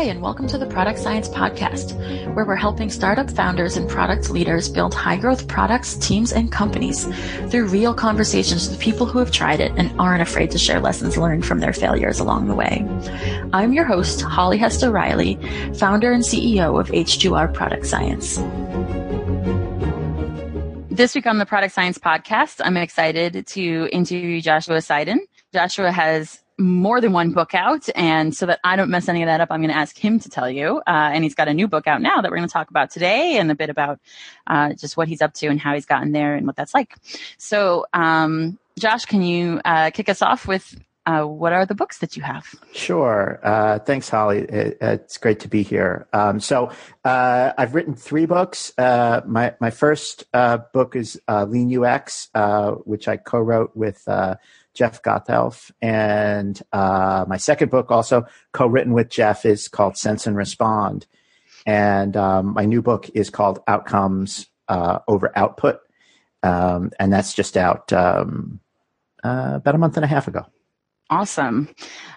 and welcome to the Product Science Podcast, where we're helping startup founders and product leaders build high-growth products, teams, and companies through real conversations with people who have tried it and aren't afraid to share lessons learned from their failures along the way. I'm your host, Holly Hester Riley, founder and CEO of H2R Product Science. This week on the Product Science Podcast, I'm excited to interview Joshua Seiden. Joshua has more than one book out, and so that I don't mess any of that up, I'm going to ask him to tell you. And he's got a new book out now that we're going to talk about today, and a bit about just what he's up to and how he's gotten there and what that's like. So, Josh, can you kick us off with what are the books that you have? Sure. Thanks, Holly. It's great to be here. So I've written 3 books. My first book is Lean UX, which I co-wrote with Jeff Gothelf. And my second book, also co-written with Jeff, is called Sense and Respond. And my new book is called Outcomes Over Output. And that's just out about a month and a half ago. Awesome.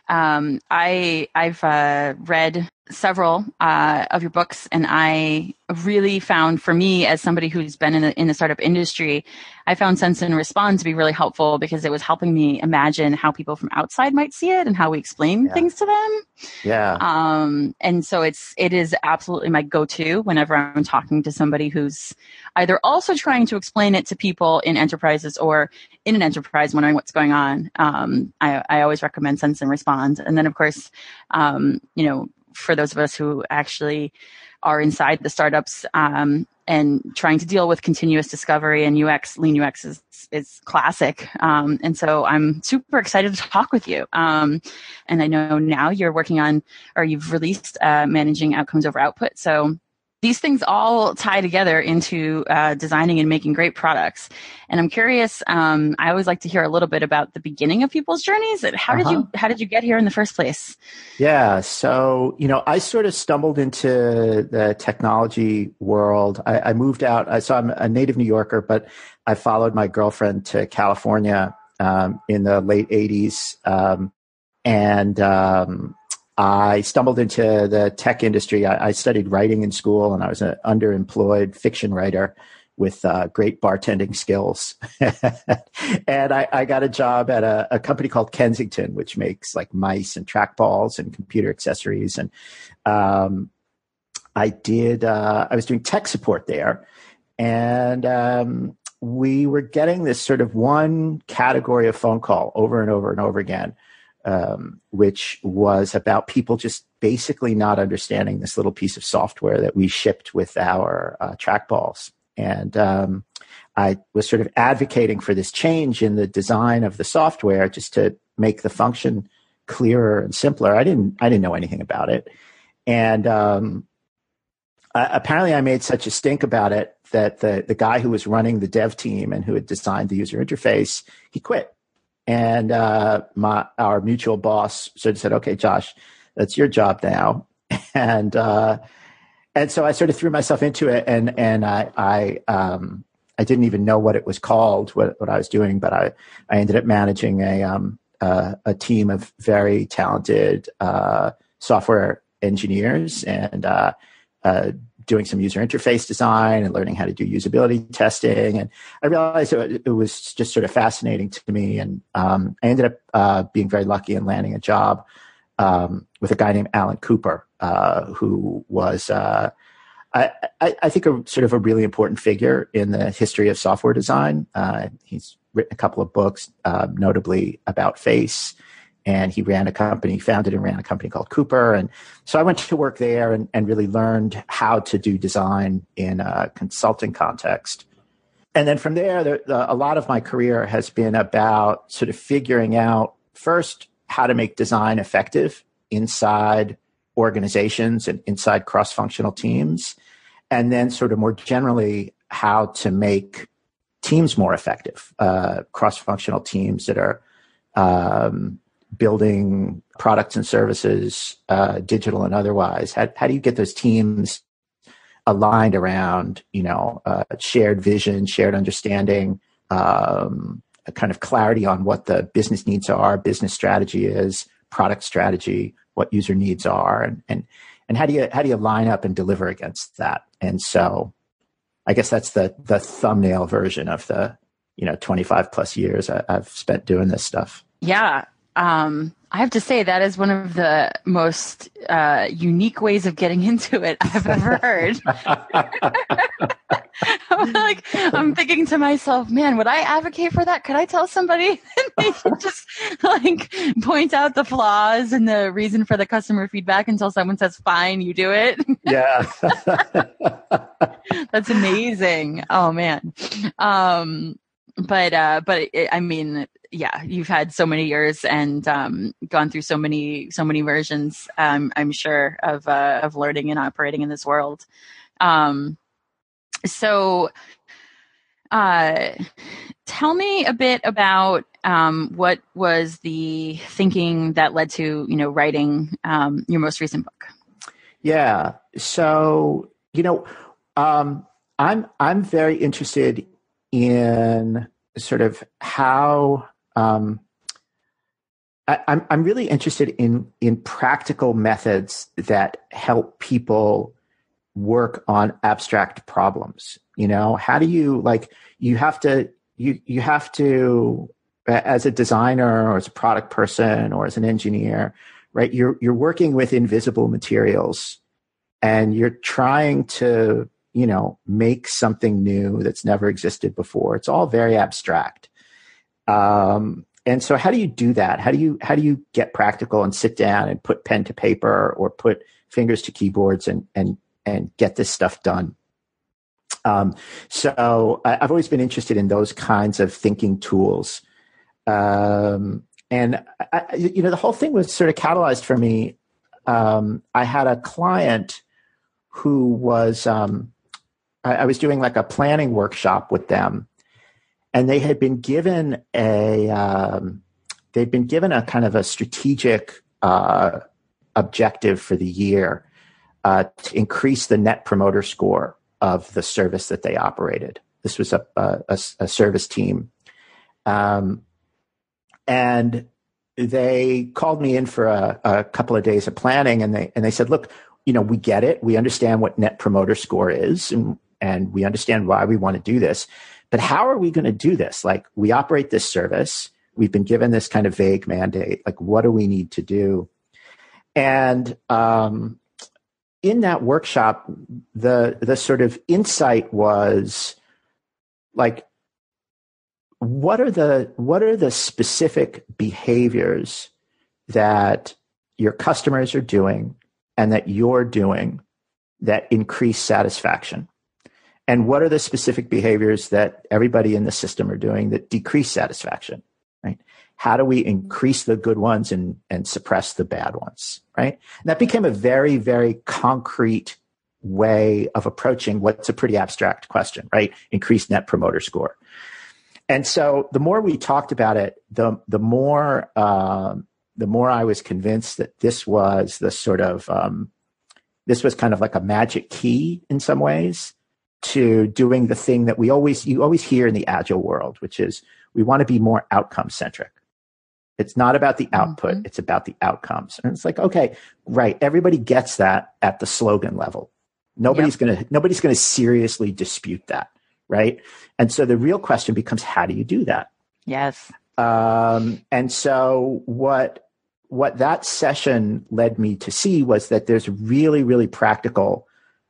I've read several of your books, and I really found, for me, as somebody who's been in the startup industry, I found Sense and Respond to be really helpful because it was helping me imagine how people from outside might see it and how we explain things to them. Yeah. And so it is absolutely my go-to whenever I'm talking to somebody who's either also trying to explain it to people in enterprises or in an enterprise wondering what's going on. I always recommend Sense and Respond. And then, of course, for those of us who actually are inside the startups and trying to deal with continuous discovery and UX, Lean UX is classic. And so I'm super excited to talk with you. And I know now you're working on, or you've released Managing Outcomes Over Output. So these things all tie together into designing and making great products. And I'm curious, I always like to hear a little bit about the beginning of people's journeys. How did you get here in the first place? Yeah. So, I sort of stumbled into the technology world. I moved out. So I'm a native New Yorker, but I followed my girlfriend to California in the late 80s. I stumbled into the tech industry. I studied writing in school, and I was an underemployed fiction writer with great bartending skills. And I got a job at a company called Kensington, which makes like mice and trackballs and computer accessories. And I was doing tech support there. And we were getting this sort of one category of phone call over and over and over again, which was about people just basically not understanding this little piece of software that we shipped with our trackballs. And I was sort of advocating for this change in the design of the software just to make the function clearer and simpler. I didn't know anything about it. And apparently I made such a stink about it that the guy who was running the dev team and who had designed the user interface, he quit. And our mutual boss sort of said, "Okay, Josh, that's your job now." And so I sort of threw myself into it, and I didn't even know what it was called, what I was doing, but I ended up managing a team of very talented software engineers and doing some user interface design and learning how to do usability testing. And I realized it was just sort of fascinating to me. And I ended up being very lucky in landing a job with a guy named Alan Cooper, who was, I think, a sort of a really important figure in the history of software design. He's written a couple of books, notably about Face. And he founded and ran a company called Cooper. And so I went to work there and really learned how to do design in a consulting context. And then from there, a lot of my career has been about sort of figuring out, first, how to make design effective inside organizations and inside cross-functional teams. And then sort of more generally, how to make teams more effective, cross-functional teams that are building products and services, digital and otherwise. How do you get those teams aligned around, shared vision, shared understanding, a kind of clarity on what the business needs are, business strategy is, product strategy, what user needs are, and And how do you line up and deliver against that? And so I guess that's the thumbnail version of the, 25 plus years I've spent doing this stuff. Yeah. I have to say that is one of the most unique ways of getting into it I've ever heard. I'm thinking to myself, man, would I advocate for that? Could I tell somebody and they should just point out the flaws and the reason for the customer feedback until someone says, fine, you do it? Yeah. That's amazing. Oh man. I mean, yeah, you've had so many years and gone through so many versions. I'm sure of learning and operating in this world. So, tell me a bit about what was the thinking that led to writing your most recent book. Yeah. So I'm very interested in sort of how I'm really interested in practical methods that help people work on abstract problems. How do you you have to as a designer or as a product person or as an engineer, right? You're working with invisible materials and you're trying to make something new that's never existed before. It's all very abstract. And so how do you do that? How do you get practical and sit down and put pen to paper or put fingers to keyboards and get this stuff done? So I've always been interested in those kinds of thinking tools. And the whole thing was sort of catalyzed for me. I had a client who was, I was doing like a planning workshop with them, and they had been given a kind of a strategic objective for the year to increase the net promoter score of the service that they operated. This was a service team, and they called me in for a couple of days of planning, and they said, "Look, we get it. We understand what net promoter score is, and we understand why we want to do this. But how are we going to do this? Like, we operate this service. We've been given this kind of vague mandate. Like, what do we need to do?" And in that workshop, the sort of insight was like, what are the specific behaviors that your customers are doing and that you're doing that increase satisfaction? And what are the specific behaviors that everybody in the system are doing that decrease satisfaction, right? How do we increase the good ones and suppress the bad ones, right? And that became a very, very concrete way of approaching what's a pretty abstract question, right? Increased net promoter score. And so the more we talked about it, the more I was convinced that this was the sort of, this was kind of like a magic key in some ways to doing the thing that you always hear in the agile world, which is we want to be more outcome centric. It's not about the output, mm-hmm. It's about the outcomes. And it's like, okay, right. Everybody gets that at the slogan level. Nobody's going to seriously dispute that. Right. And so the real question becomes, how do you do that? Yes. And so what that session led me to see was that there's a really, really practical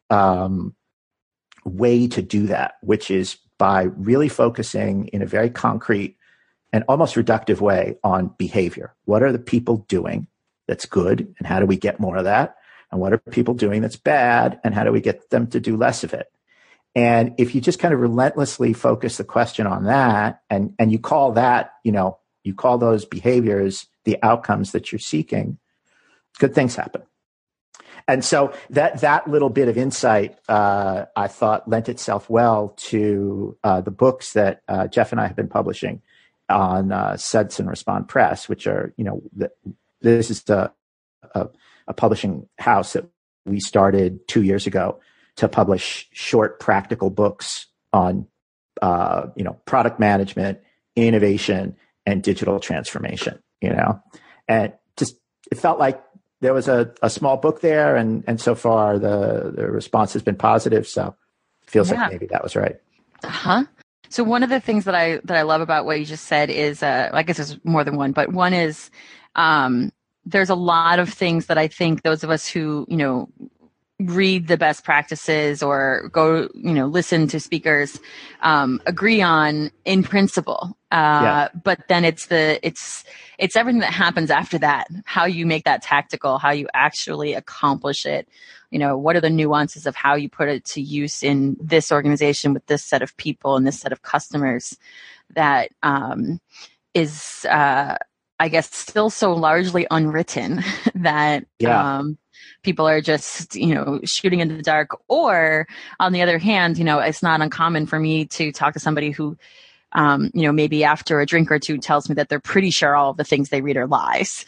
way to do that, which is by really focusing in a very concrete and almost reductive way on behavior. What are the people doing that's good, and how do we get more of that? And what are people doing that's bad, and how do we get them to do less of it? And if you just kind of relentlessly focus the question on that, and you call that, you call those behaviors the outcomes that you're seeking, good things happen. And so that little bit of insight, I thought, lent itself well to the books that Jeff and I have been publishing on Suds and Respond Press, which are, this is a publishing house that we started 2 years ago to publish short, practical books on, product management, innovation, and digital transformation. And just it felt like there was a small book there, and so far the response has been positive. So it feels like maybe that was right. Uh-huh. So one of the things that I love about what you just said is, I guess there's more than one, but one is, there's a lot of things that I think those of us who, read the best practices or go, listen to speakers, agree on in principle. But then it's everything that happens after that, how you make that tactical, how you actually accomplish it. What are the nuances of how you put it to use in this organization with this set of people and this set of customers that, is, I guess still so largely unwritten that, people are just, shooting in the dark. Or on the other hand, it's not uncommon for me to talk to somebody who, maybe after a drink or two tells me that they're pretty sure all of the things they read are lies.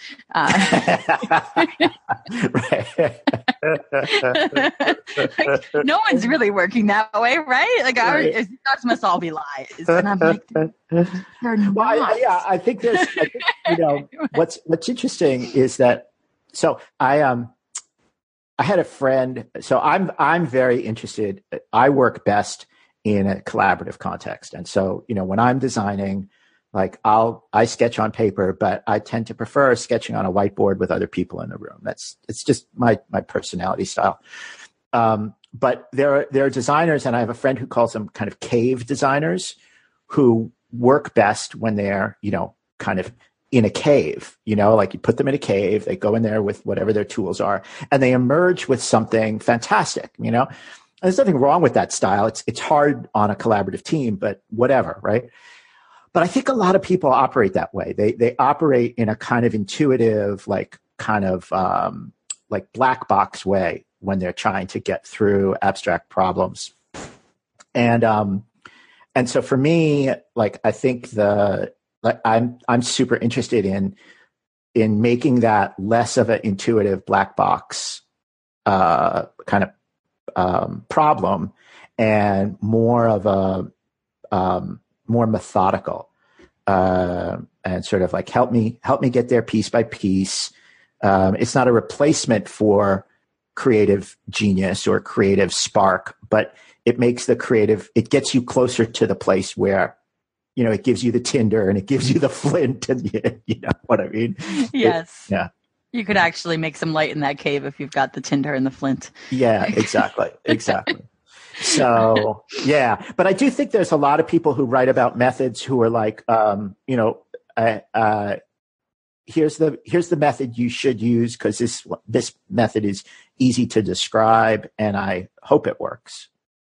No one's really working that way, right? Like, those must all be lies. And I'm like, they're not. Well, I think what's interesting is that, so I had a friend, so I'm very interested. I work best in a collaborative context. And so, when I'm designing, like I sketch on paper, but I tend to prefer sketching on a whiteboard with other people in the room. It's just my personality style. But there are designers, and I have a friend who calls them kind of cave designers, who work best when they're, kind of in a cave, like you put them in a cave, they go in there with whatever their tools are, and they emerge with something fantastic, And there's nothing wrong with that style. It's hard on a collaborative team, but whatever, right? But I think a lot of people operate that way. They operate in a kind of intuitive, like black box way when they're trying to get through abstract problems. And so for me, like, I think I'm super interested in making that less of an intuitive black box kind of problem, and more of a more methodical, and sort of like help me get there piece by piece. It's not a replacement for creative genius or creative spark, but it makes it gets you closer to the place where, it gives you the tinder and it gives you the flint, and you know what I mean? Yes. You could actually make some light in that cave if you've got the tinder and the flint. Yeah, exactly. So, but I do think there's a lot of people who write about methods who are like, here's the method you should use because this method is easy to describe, and I hope it works.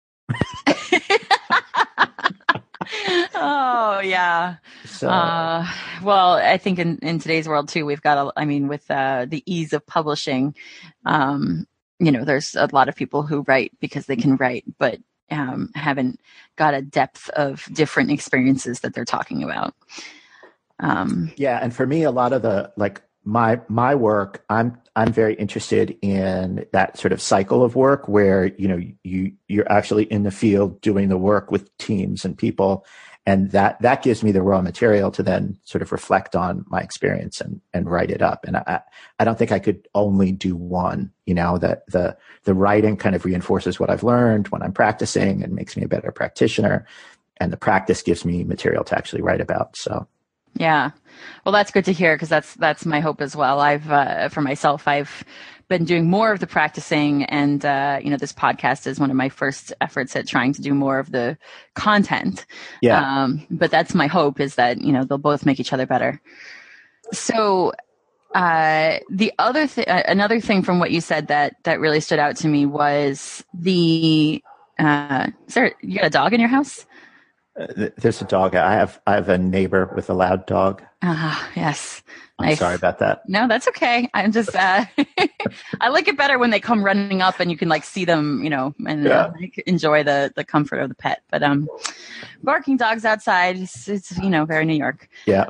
Oh yeah. So, well, I think in today's world too, we've got with the ease of publishing, there's a lot of people who write because they can write, but haven't got a depth of different experiences that they're talking about. And for me, a lot of the my work, I'm very interested in that sort of cycle of work where you're actually in the field doing the work with teams and people, and that gives me the raw material to then sort of reflect on my experience and write it up. And I don't think I could only do one. That the writing kind of reinforces what I've learned when I'm practicing and makes me a better practitioner, and the practice gives me material to actually write about. So. Yeah. Well, that's good to hear, because that's my hope as well. For myself, I've been doing more of the practicing, and this podcast is one of my first efforts at trying to do more of the content. Yeah. But that's my hope, is that they'll both make each other better. So the other another thing from what you said that really stood out to me was you got a dog in your house? There's a dog. I have a neighbor with a loud dog. Yes. I'm sorry about that. No, that's okay. I'm just, I like it better when they come running up and you can see them, and enjoy the comfort of the pet. But barking dogs outside, it's very New York. Yeah.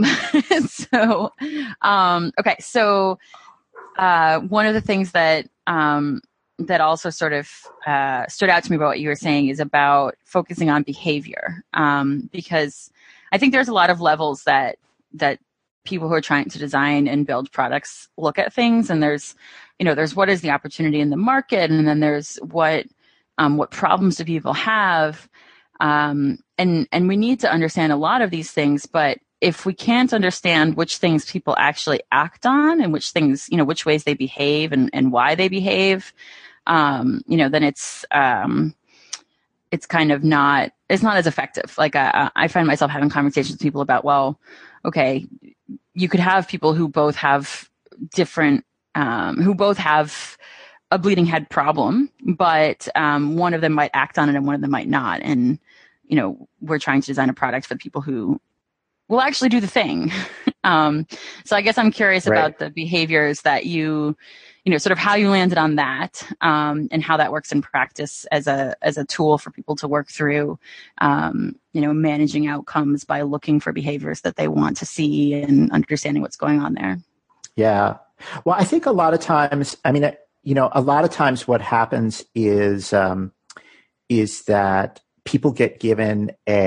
Okay. So one of the things that also sort of stood out to me about what you were saying is about focusing on behavior, because I think there's a lot of levels that people who are trying to design and build products look at things. And there's what is the opportunity in the market, and then there's what problems do people have, and we need to understand a lot of these things. But if we can't understand which things people actually act on and which things, which ways they behave and why they behave, then it's kind of not as effective. Like I find myself having conversations with people about, well, okay, you could have people who both have different, who both have a bleeding head problem, but one of them might act on it and one of them might not. And, we're trying to design a product for the people who will actually do the thing. So I guess I'm curious about the behaviors that sort of how you landed on that, and how that works in practice as a tool for people to work through, managing outcomes by looking for behaviors that they want to see and understanding what's going on there. Yeah. Well, I think a lot of times, what happens is that people get given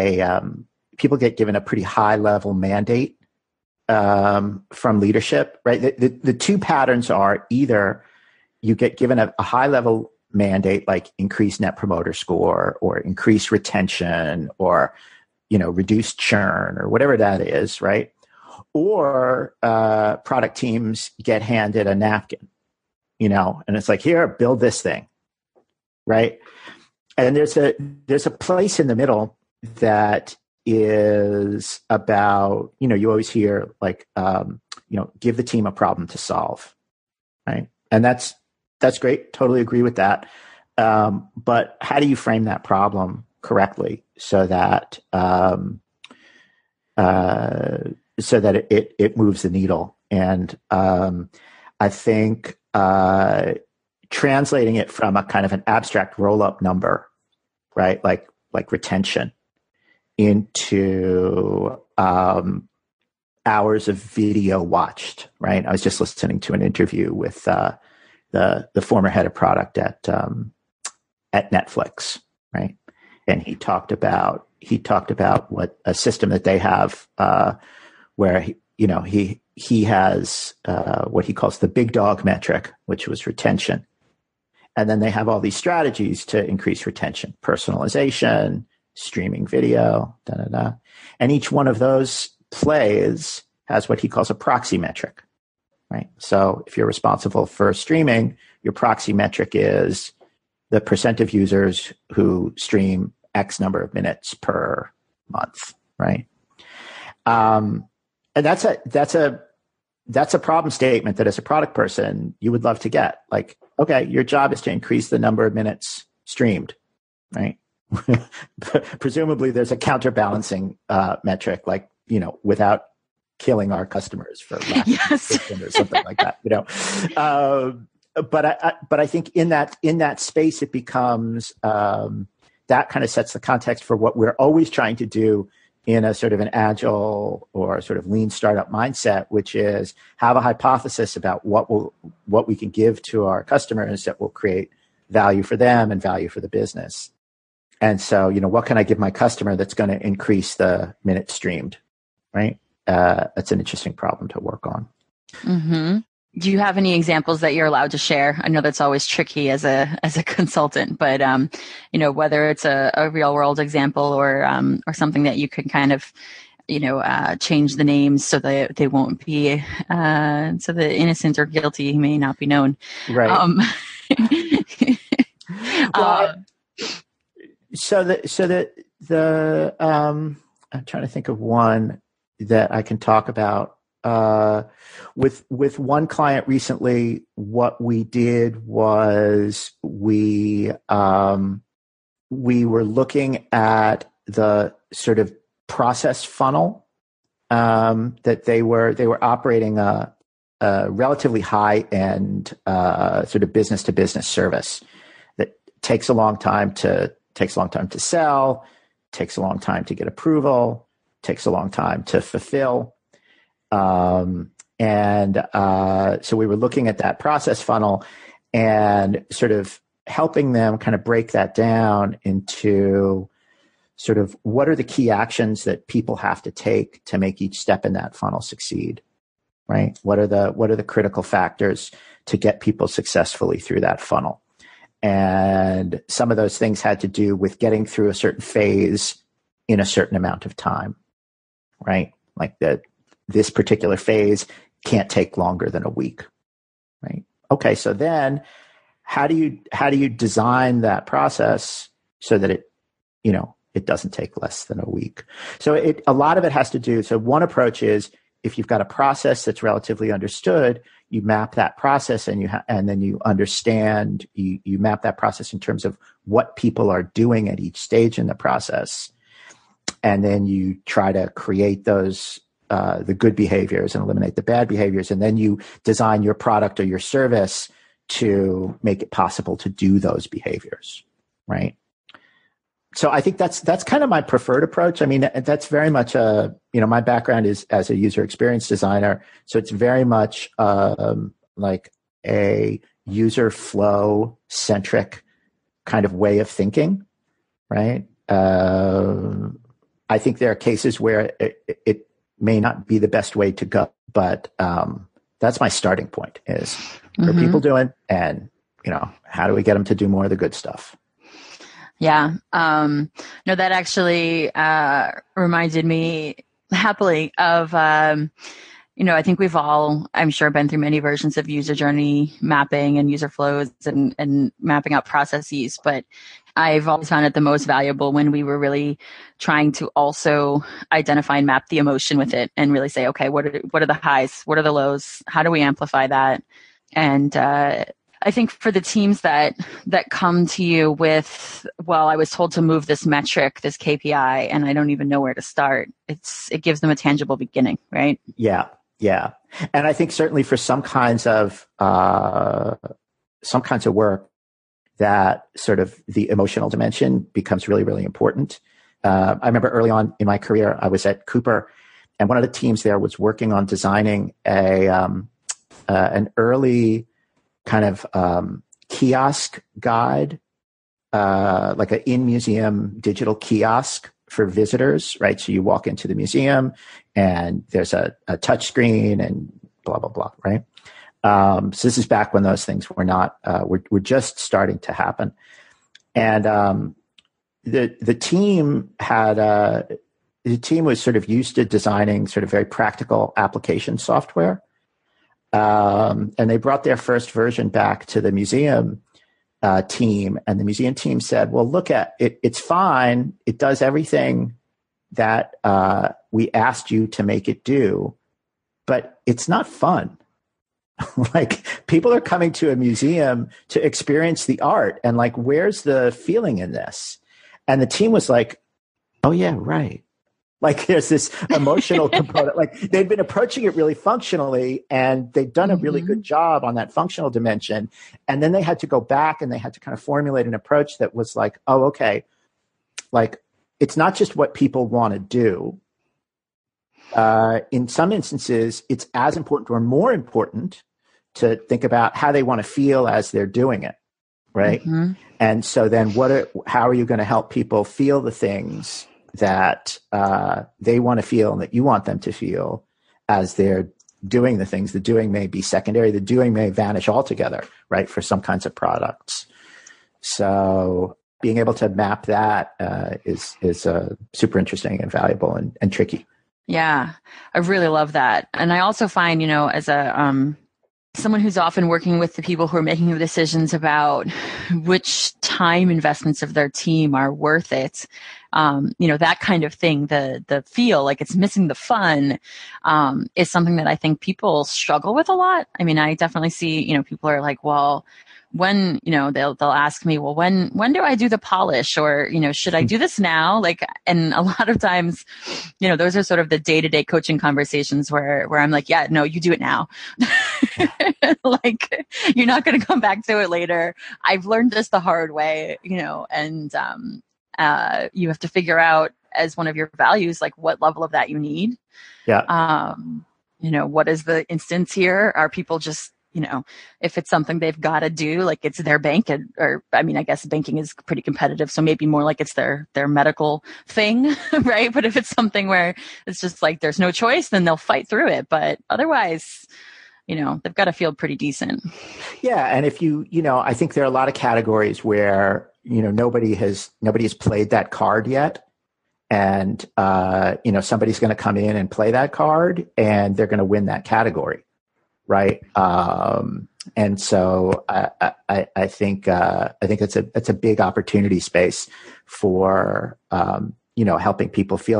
a pretty high level mandate from leadership, right? The two patterns are either you get given a high level mandate, like increase net promoter score or increase retention or, reduce churn or whatever that is, right? Or product teams get handed a napkin, and it's like, here, build this thing, right? And there's a place in the middle that is about, you always hear like, give the team a problem to solve, right? And that's great. Totally agree with that. But how do you frame that problem correctly so that it moves the needle? And I think translating it from a kind of an abstract roll-up number, right, like retention, into hours of video watched, right? I was just listening to an interview with the former head of product at Netflix, right? And he talked about what a system that they have where he has what he calls the big dog metric, which was retention. And then they have all these strategies to increase retention: personalization, streaming video, and each one of those plays has what he calls a proxy metric, right? So if you're responsible for streaming, your proxy metric is the percent of users who stream X number of minutes per month, right? And that's a problem statement that as a product person you would love to get. Like, okay, your job is to increase the number of minutes streamed, right? Presumably there's a counterbalancing metric, like, without killing our customers for lack of system or something like that, but I think in that space it becomes that kind of sets the context for what we're always trying to do in a sort of an agile or sort of lean startup mindset, which is have a hypothesis about what we can give to our customers that will create value for them and value for the business. And so, what can I give my customer that's going to increase the minutes streamed, right? That's an interesting problem to work on. Mm-hmm. Do you have any examples that you're allowed to share? I know that's always tricky as a consultant, but whether it's a real world example or something that you can kind of change the names so that they won't be so the innocent or guilty may not be known. Right. So the I'm trying to think of one that I can talk about. With one client recently, what we did was we were looking at the sort of process funnel that they were operating a relatively high end sort of business to business service that takes a long time to sell, takes a long time to get approval, takes a long time to fulfill. So we were looking at that process funnel and sort of helping them kind of break that down into sort of what are the key actions that people have to take to make each step in that funnel succeed, right? What are the critical factors to get people successfully through that funnel? And some of those things had to do with getting through a certain phase in a certain amount of time, right? Like this particular phase can't take longer than a week, right? Okay, so then how do you design that process so that it doesn't take less than a week? So a lot of it has to do. So one approach is, if you've got a process that's relatively understood, you map that process and then you understand, you map that process in terms of what people are doing at each stage in the process. And then you try to create those, the good behaviors and eliminate the bad behaviors. And then you design your product or your service to make it possible to do those behaviors, right? So I think that's kind of my preferred approach. I mean, that's very much my background is as a user experience designer. So it's very much like a user flow centric kind of way of thinking, right? I think there are cases where it may not be the best way to go, but that's my starting point is what are people doing? And, how do we get them to do more of the good stuff? Yeah. No, that actually reminded me happily of, I think we've all, I'm sure, been through many versions of user journey mapping and user flows and mapping out processes. But I've always found it the most valuable when we were really trying to also identify and map the emotion with it and really say, okay, what are the highs? What are the lows? How do we amplify that? And I think for the teams that come to you with, well, I was told to move this metric, this KPI, and I don't even know where to start. It gives them a tangible beginning, right? Yeah. Yeah. And I think certainly for some kinds of work, that sort of the emotional dimension becomes really, really important. I remember early on in my career, I was at Cooper, and one of the teams there was working on designing an early kind of kiosk guide, like an in-museum digital kiosk for visitors, right? So you walk into the museum and there's a touch screen and blah, blah, blah, right? So this is back when those things were not, were just starting to happen. And the team was sort of used to designing sort of very practical application software. And they brought their first version back to the museum team, and the museum team said, well, look at it. It's fine. It does everything that we asked you to make it do, but it's not fun. Like, people are coming to a museum to experience the art, and like, where's the feeling in this? And the team was like, oh yeah, right. Like, there's this emotional component. Like, they'd been approaching it really functionally, and they'd done a really good job on that functional dimension. And then they had to go back and they had to kind of formulate an approach that was like, oh, okay, like, it's not just what people want to do. In some instances, it's as important or more important to think about how they want to feel as they're doing it, right? Mm-hmm. And so then how are you going to help people feel the things that they want to feel and that you want them to feel as they're doing the things? The doing may be secondary. The doing may vanish altogether, right, for some kinds of products. So being able to map that is super interesting and valuable and tricky. Yeah, I really love that. And I also find, as a someone who's often working with the people who are making the decisions about which time investments of their team are worth it, that kind of thing, the feel like it's missing the fun, is something that I think people struggle with a lot. I mean, I definitely see, people are like, well, when, they'll ask me, well, when do I do the polish, or, should I do this now? Like, and a lot of times, those are sort of the day-to-day coaching conversations where I'm like, yeah, no, you do it now. Like, you're not going to come back to it later. I've learned this the hard way, and, you have to figure out as one of your values, like, what level of that you need. Yeah. What is the instance here? Are people just, if it's something they've got to do, like it's their bank, or I mean, I guess banking is pretty competitive, so maybe more like it's their medical thing, right? But if it's something where it's just like there's no choice, then they'll fight through it. But otherwise, they've got to feel pretty decent. Yeah, and if I think there are a lot of categories where nobody has played that card yet. And, somebody's going to come in and play that card and they're going to win that category. Right. And so I think it's a big opportunity space for, helping people feel,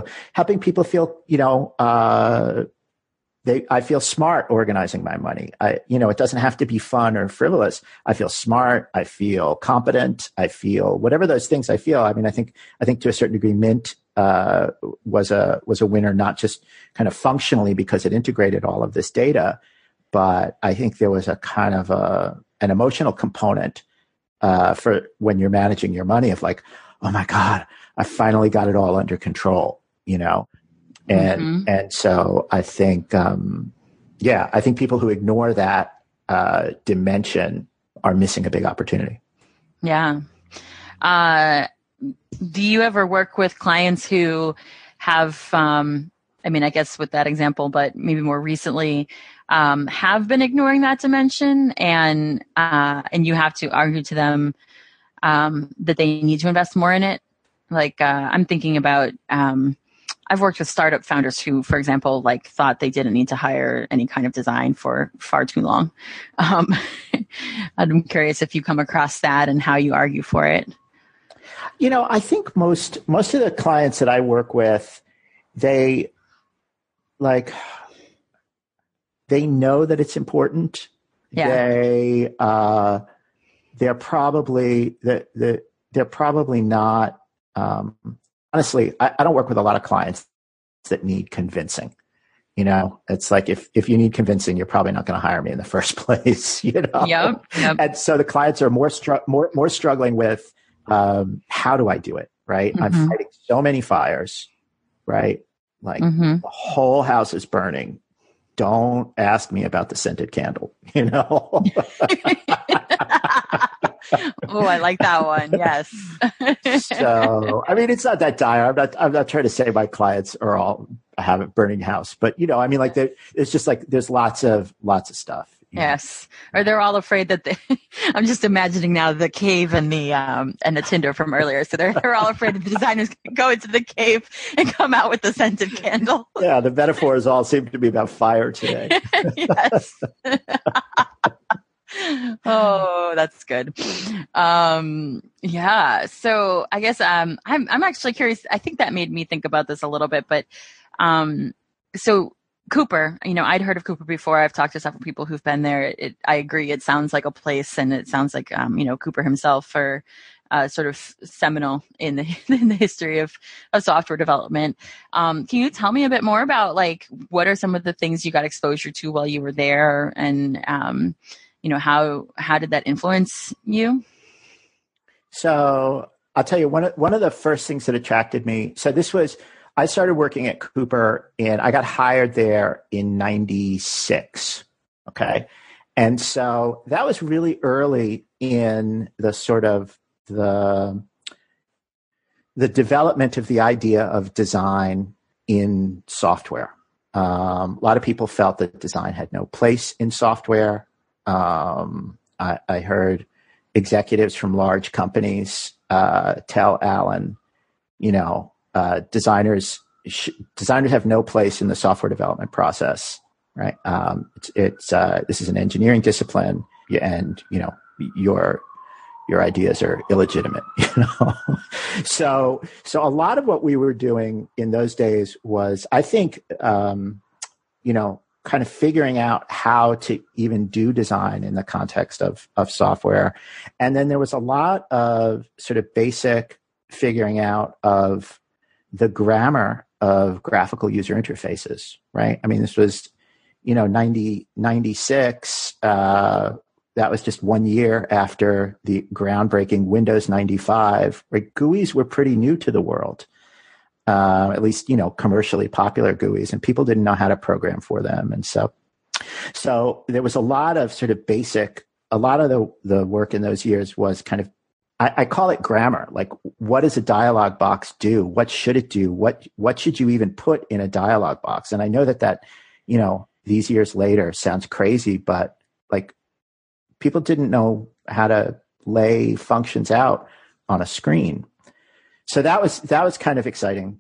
I feel smart organizing my money. It doesn't have to be fun or frivolous. I feel smart. I feel competent. I feel whatever those things I feel. I mean, I think to a certain degree, Mint was a winner, not just kind of functionally because it integrated all of this data, but I think there was a kind of an emotional component for when you're managing your money of like, oh my God, I finally got it all under control, And so I think, I think people who ignore that dimension are missing a big opportunity. Yeah. Do you ever work with clients who have, I guess with that example, but maybe more recently, have been ignoring that dimension, and you have to argue to them that they need to invest more in it? Like, I'm thinking about, I've worked with startup founders who, for example, like thought they didn't need to hire any kind of design for far too long. I'm curious if you come across that and how you argue for it. I think most of the clients that I work with, they know that it's important. Yeah. They're probably not. Honestly, I don't work with a lot of clients that need convincing. It's like if you need convincing, you're probably not going to hire me in the first place. Yep. And so the clients are more struggling with how do I do it, right? Mm-hmm. I'm fighting so many fires, right? Like the whole house is burning. Don't ask me about the scented candle, Oh, I like that one. Yes. So, I mean, it's not that dire. I'm not trying to say my clients are all have a burning house, but like it's just like there's lots of stuff. Yes. Or they're all afraid that I'm just imagining now the cave and the Tinder from earlier. So they're all afraid that the designers can go into the cave and come out with the scented candle. Yeah. The metaphors all seem to be about fire today. Yes. Oh, that's good. Yeah. So I guess I'm actually curious. I think that made me think about this a little bit, but so Cooper, I'd heard of Cooper before. I've talked to several people who've been there. I agree. It sounds like a place, and it sounds like Cooper himself are sort of seminal in the history of software development. Can you tell me a bit more about like what are some of the things you got exposure to while you were there, and how did that influence you? So I'll tell you one of the first things that attracted me. So I started working at Cooper and I got hired there in 96. Okay. And so that was really early in the sort of the development of the idea of design in software. A lot of people felt that design had no place in software. I heard executives from large companies tell Alan, designers have no place in the software development process, right? This is an engineering discipline, and your ideas are illegitimate. So a lot of what we were doing in those days was, I think, kind of figuring out how to even do design in the context of software. And then there was a lot of sort of basic figuring out of the grammar of graphical user interfaces, right? I mean, this was, 96. That was just 1 year after the groundbreaking Windows 95, right? GUIs were pretty new to the world. At least, commercially popular GUIs, and people didn't know how to program for them. And so so there was a lot of sort of a lot of the work in those years was kind of, I call it grammar. Like, what does a dialog box do? What should it do? What should you even put in a dialog box? And I know that, these years later sounds crazy, but like, people didn't know how to lay functions out on a screen. So that was kind of exciting.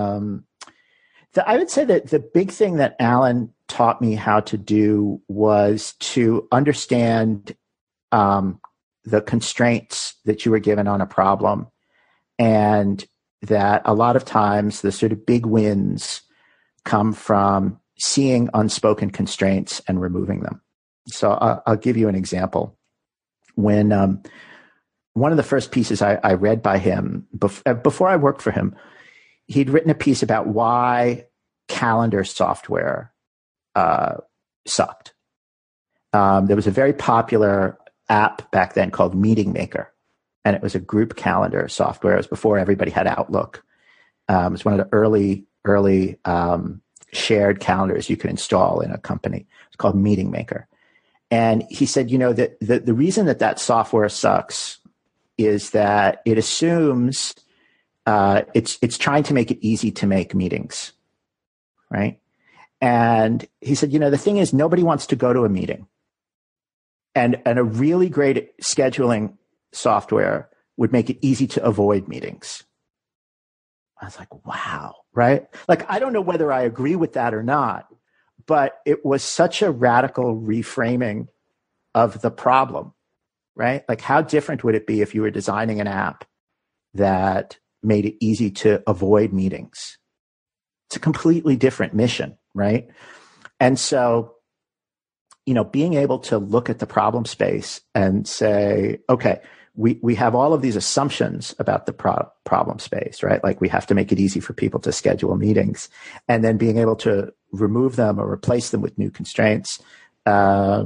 I would say that the big thing that Alan taught me how to do was to understand the constraints that you were given on a problem, and that a lot of times the sort of big wins come from seeing unspoken constraints and removing them. So I'll give you an example. When one of the first pieces I read by him before I worked for him, he'd written a piece about why calendar software sucked. There was a very popular app back then called Meeting Maker, and it was a group calendar software. It was before everybody had Outlook. It was one of the early shared calendars you could install in a company. It's called Meeting Maker. And he said, that the reason that software sucks is that it assumes it's trying to make it easy to make meetings, right? And he said, the thing is, nobody wants to go to a meeting. And a really great scheduling software would make it easy to avoid meetings. I was like, wow, right? Like, I don't know whether I agree with that or not, but it was such a radical reframing of the problem, right? Like, how different would it be if you were designing an app that made it easy to avoid meetings? It's a completely different mission, right? And so, being able to look at the problem space and say, okay, we have all of these assumptions about the problem space, right? Like, we have to make it easy for people to schedule meetings, and then being able to remove them or replace them with new constraints. I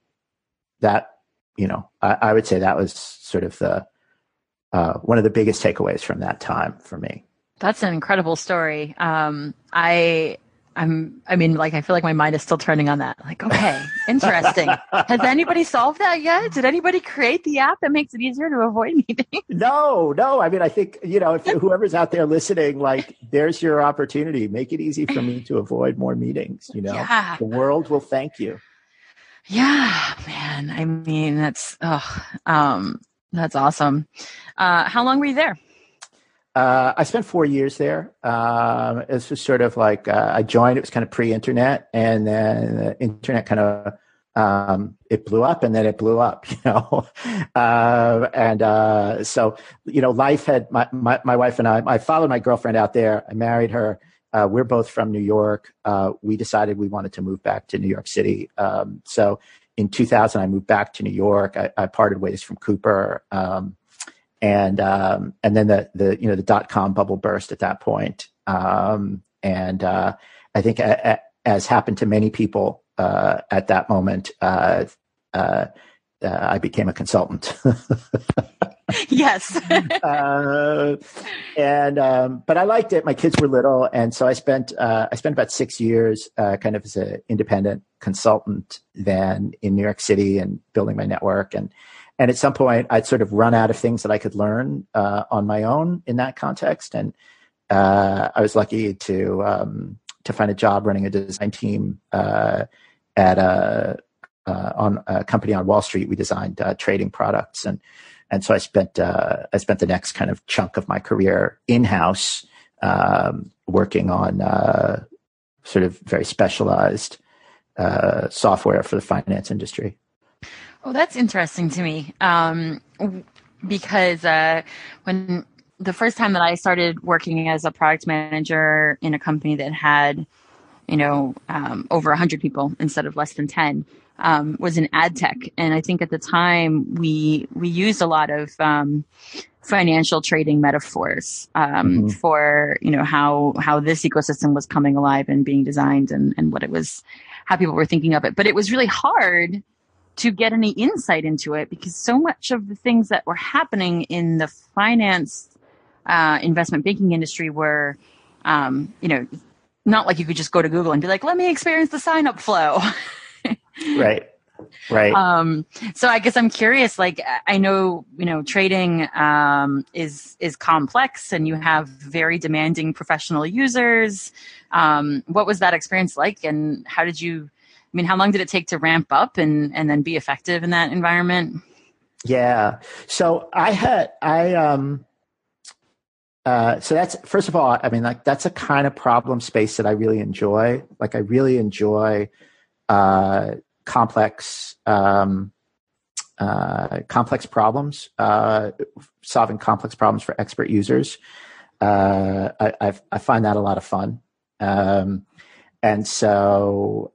would say that was sort of the one of the biggest takeaways from that time for me. That's an incredible story. I feel like my mind is still turning on that. Like, okay, interesting. Has anybody solved that yet? Did anybody create the app that makes it easier to avoid meetings? No. I mean, I think, if whoever's out there listening, like, there's your opportunity. Make it easy for me to avoid more meetings, Yeah. The world will thank you. Yeah, man. I mean, that's awesome. How long were you there? I spent 4 years there. It was sort of like I joined. It was kind of pre-internet, and then the internet kind of it blew up, and then it blew up. So life had my wife and I followed my girlfriend out there. I married her. We're both from New York. We decided we wanted to move back to New York City. So in 2000, I moved back to New York. I parted ways from Cooper. And then the .com bubble burst at that point. I think as happened to many people at that moment, I became a consultant. Yes. But I liked it. My kids were little. And so I spent about 6 years kind of as an independent consultant then in New York City and building my network. And at some point, I'd sort of run out of things that I could learn on my own in that context. And I was lucky to find a job running a design team on a company on Wall Street. We designed trading products, and so I spent the next kind of chunk of my career in-house working on sort of very specialized software for the finance industry. Oh, that's interesting to me, because when the first time that I started working as a product manager in a company that had, over 100 people instead of less than 10, was in ad tech. And I think at the time we used a lot of financial trading metaphors for, how this ecosystem was coming alive and being designed and what it was, how people were thinking of it. But it was really hard to get any insight into it because so much of the things that were happening in the finance investment banking industry were, not like you could just go to Google and be like, let me experience the sign up flow. Right. Right. So I guess I'm curious, like, I know, trading, is complex and you have very demanding professional users. What was that experience like? And how long did it take to ramp up and then be effective in that environment? Yeah. So so that's, first of all, I mean, like, that's a kind of problem space that I really enjoy. Like, I really enjoy, complex problems, solving complex problems for expert users. I find that a lot of fun. And so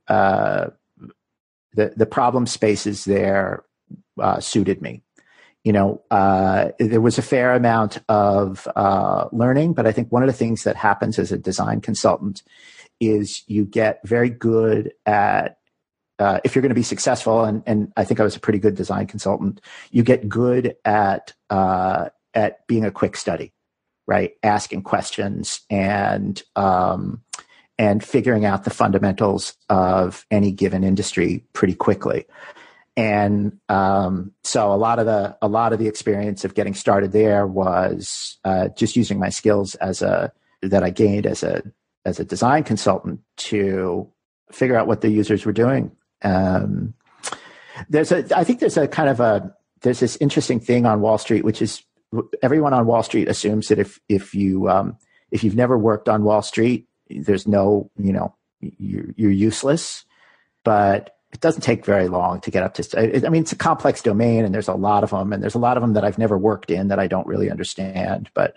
the problem spaces there suited me. There was a fair amount of learning, but I think one of the things that happens as a design consultant is you get very good at, if you're going to be successful, and I think I was a pretty good design consultant, you get good at being a quick study, right? Asking questions and figuring out the fundamentals of any given industry pretty quickly. And so a lot of the experience of getting started there was just using my skills that I gained as a design consultant to figure out what the users were doing. There's this interesting thing on Wall Street, which is everyone on Wall Street assumes that if you've never worked on Wall Street, there's no, you're useless, but it doesn't take very long to get up to, I mean, it's a complex domain and there's a lot of them, and there's a lot of them that I've never worked in that I don't really understand, but,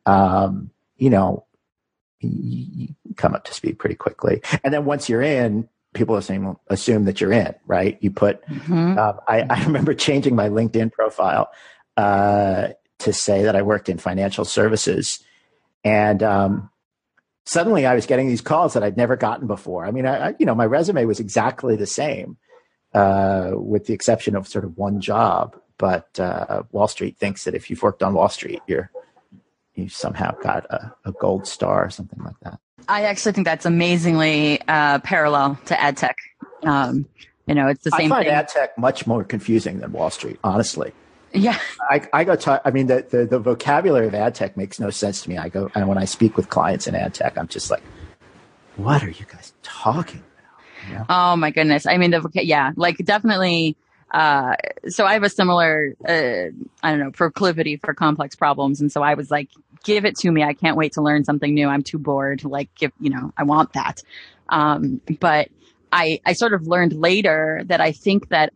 you come up to speed pretty quickly. And then once you're in, people assume that you're in, right? You put, I remember changing my LinkedIn profile to say that I worked in financial services. And suddenly I was getting these calls that I'd never gotten before. I mean, my resume was exactly the same, with the exception of sort of one job. But Wall Street thinks that if you've worked on Wall Street, you somehow got a gold star or something like that. I actually think that's amazingly parallel to ad tech. It's the same thing. I find ad tech much more confusing than Wall Street, honestly. Yeah. I go talk, I mean, the vocabulary of ad tech makes no sense to me. And when I speak with clients in ad tech, I'm just like, what are you guys talking about? Oh my goodness. I mean, definitely. So I have a similar, proclivity for complex problems. And so I was like, give it to me. I can't wait to learn something new. I'm too bored. Like, I want that. But I sort of learned later that I think that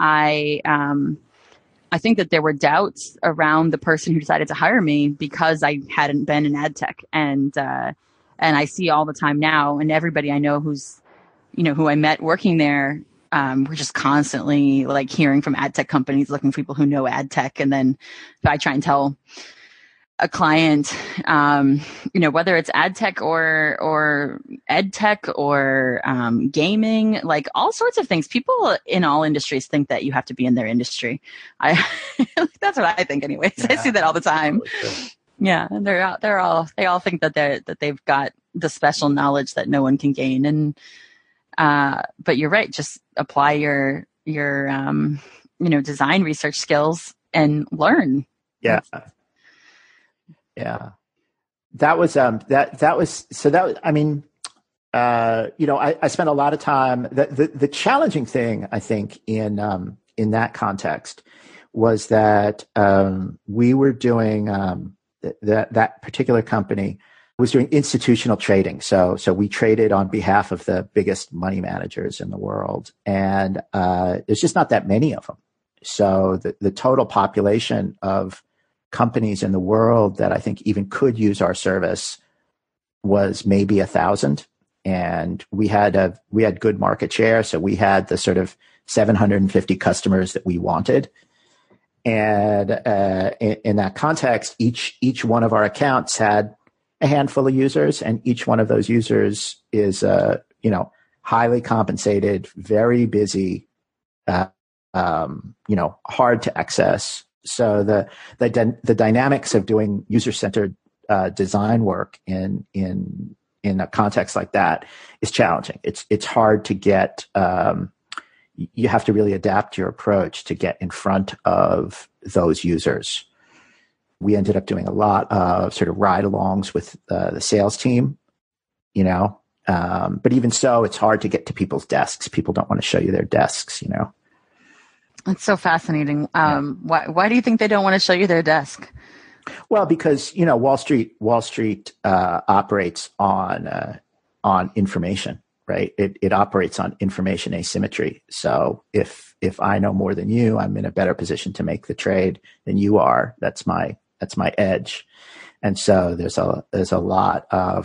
I think that there were doubts around the person who decided to hire me because I hadn't been in ad tech. And I see all the time now, and everybody I know who I met working there, we're just constantly like hearing from ad tech companies looking for people who know ad tech. And then if I try and tell a client, whether it's ad tech or ed tech or gaming, like all sorts of things, people in all industries think that you have to be in their industry. That's what I think anyways. Yeah, I see that all the time. Yeah. And they all think that they've got the special knowledge that no one can gain. And, but you're right. Just apply your design research skills and learn. Yeah. Yeah. I spent a lot of time. The challenging thing, I think, in that context was that we were doing that particular company was doing institutional trading. So we traded on behalf of the biggest money managers in the world, and there's just not that many of them. So the total population of companies in the world that I think even could use our service was maybe 1,000. And we had good market share. So we had the sort of 750 customers that we wanted. And in that context, each one of our accounts had a handful of users, and each one of those users is highly compensated, very busy, hard to access. So the dynamics of doing user-centered design work in a context like that is challenging. It's hard to get you have to really adapt your approach to get in front of those users. We ended up doing a lot of sort of ride-alongs with the sales team, but even so, it's hard to get to people's desks. People don't want to show you their desks, It's so fascinating. Why do you think they don't want to show you their desk? Well, because Wall Street operates on information, right? It operates on information asymmetry. So if I know more than you, I'm in a better position to make the trade than you are. That's my edge. And so there's a lot of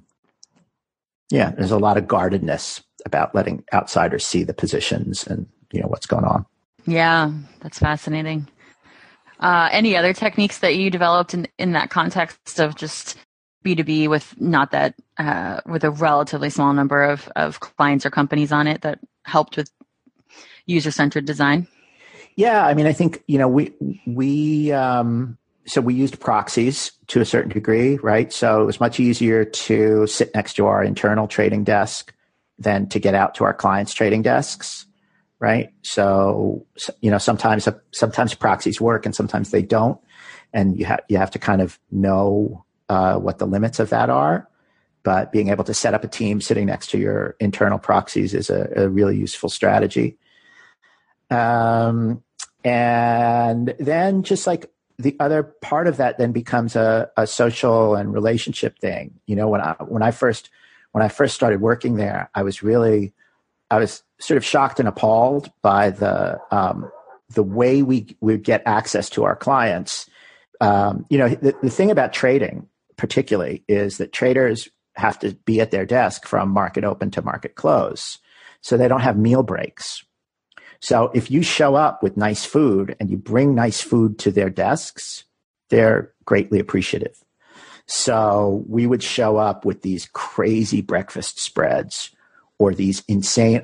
guardedness about letting outsiders see the positions and what's going on. Yeah, that's fascinating. Any other techniques that you developed in that context of just B2B with with a relatively small number of clients or companies on it that helped with user-centered design? Yeah, I mean, I think so we used proxies to a certain degree, right? So it was much easier to sit next to our internal trading desk than to get out to our clients' trading desks. Right. So, sometimes proxies work and sometimes they don't. And you have to kind of know what the limits of that are. But being able to set up a team sitting next to your internal proxies is a really useful strategy. And then just like the other part of that then becomes a social and relationship thing. When I first started working there, I was sort of shocked and appalled by the way we would get access to our clients. The thing about trading particularly is that traders have to be at their desk from market open to market close. So they don't have meal breaks. So if you show up with nice food and you bring nice food to their desks, they're greatly appreciative. So we would show up with these crazy breakfast spreads or these insane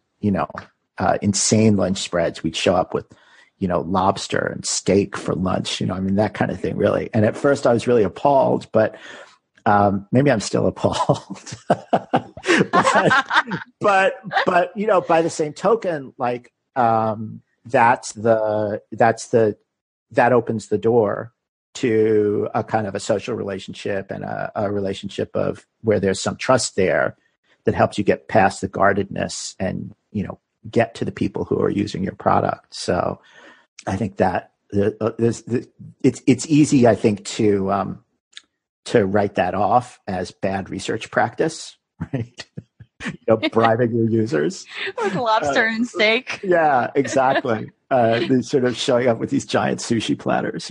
lunch spreads. We'd show up with, lobster and steak for lunch, that kind of thing, really. And at first I was really appalled, but maybe I'm still appalled. but by the same token, like, that opens the door to a kind of a social relationship and a relationship of where there's some trust there that helps you get past the guardedness and, get to the people who are using your product. So I think that it's easy, I think, to write that off as bad research practice, right? Bribing your users. With lobster and steak. Yeah, exactly. They're sort of showing up with these giant sushi platters,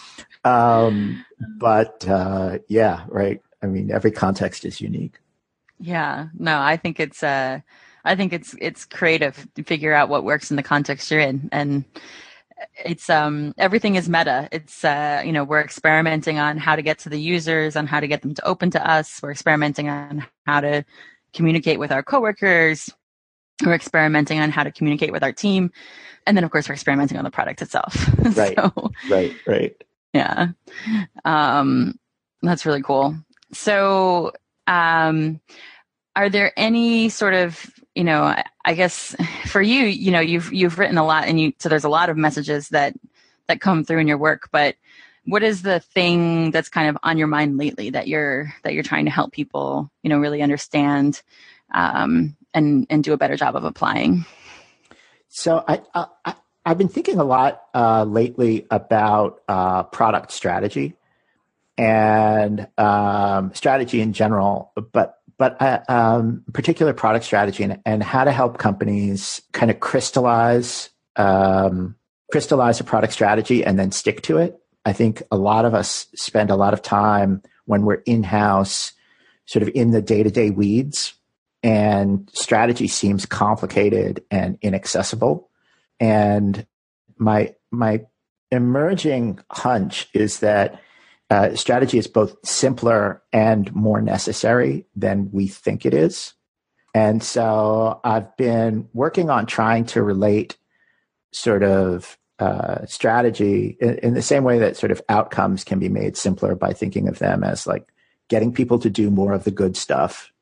But right. I mean, every context is unique. Yeah, no, I think it's creative to figure out what works in the context you're in, and it's everything is meta. It's we're experimenting on how to get to the users, on how to get them to open to us. We're experimenting on how to communicate with our coworkers. We're experimenting on how to communicate with our team, and then of course we're experimenting on the product itself. Right. Right. Yeah, that's really cool. So. Are there any sort of, I guess for you, you've written a lot so there's a lot of messages that come through in your work, but what is the thing that's kind of on your mind lately that you're trying to help people, really understand, and do a better job of applying? So I've been thinking a lot lately about product strategy and strategy in general, but particular product strategy and how to help companies kind of crystallize a product strategy and then stick to it. I think a lot of us spend a lot of time when we're in-house, sort of in the day-to-day weeds, and strategy seems complicated and inaccessible. And my emerging hunch is that strategy is both simpler and more necessary than we think it is. And so I've been working on trying to relate sort of strategy in the same way that sort of outcomes can be made simpler by thinking of them as like getting people to do more of the good stuff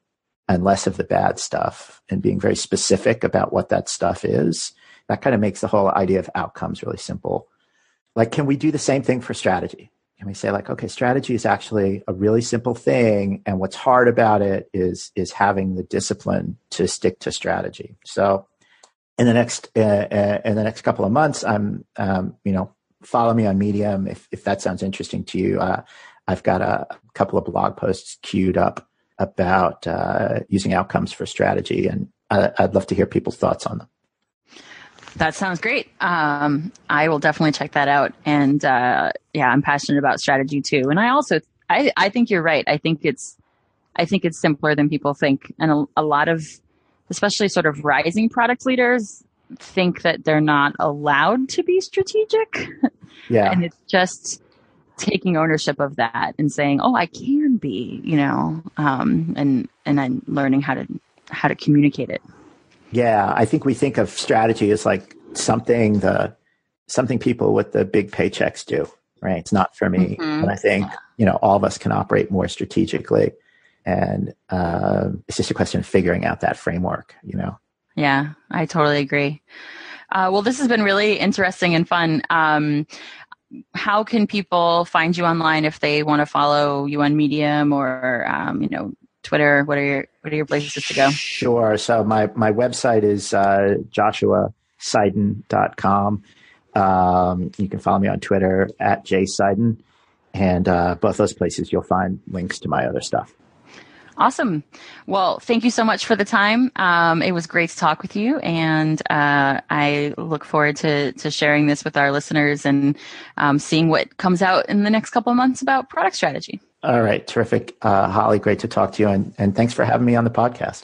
and less of the bad stuff, and being very specific about what that stuff is. That kind of makes the whole idea of outcomes really simple. Like, can we do the same thing for strategy? Can we say like, okay, strategy is actually a really simple thing, and what's hard about it is having the discipline to stick to strategy. So in the next couple of months, I'm follow me on Medium if that sounds interesting to you. I've got a couple of blog posts queued up about using outcomes for strategy, and I'd love to hear people's thoughts on them. That sounds great. I will definitely check that out. And I'm passionate about strategy too. And I think you're right. I think it's simpler than people think. And a lot of, especially sort of rising product leaders, think that they're not allowed to be strategic. Yeah. And it's just taking ownership of that and saying, oh, I can be, and then learning how to communicate it. Yeah, I think we think of strategy as like something people with the big paychecks do, right? It's not for me. Mm-hmm. And I think, all of us can operate more strategically. And it's just a question of figuring out that framework, Yeah, I totally agree. Well, this has been really interesting and fun. How can people find you online if they want to follow you on Medium or, Twitter? What are your places to go? Sure. So my website is joshuaseiden.com. You can follow me on Twitter at jseiden, and both those places you'll find links to my other stuff. Awesome. Well, thank you so much for the time. It was great to talk with you, and I look forward to sharing this with our listeners and seeing what comes out in the next couple of months about product strategy. All right. Terrific. Holly, great to talk to you. And thanks for having me on the podcast.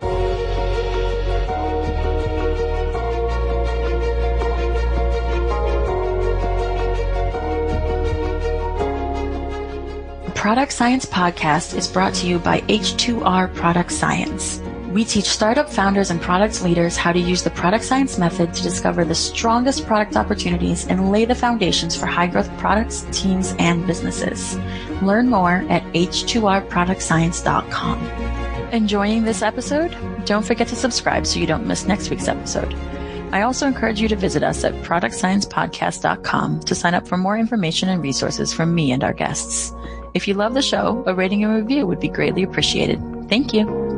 Product Science Podcast is brought to you by H2R Product Science. We teach startup founders and product leaders how to use the product science method to discover the strongest product opportunities and lay the foundations for high-growth products, teams, and businesses. Learn more at h2rproductscience.com. Enjoying this episode? Don't forget to subscribe so you don't miss next week's episode. I also encourage you to visit us at productsciencepodcast.com to sign up for more information and resources from me and our guests. If you love the show, a rating and review would be greatly appreciated. Thank you.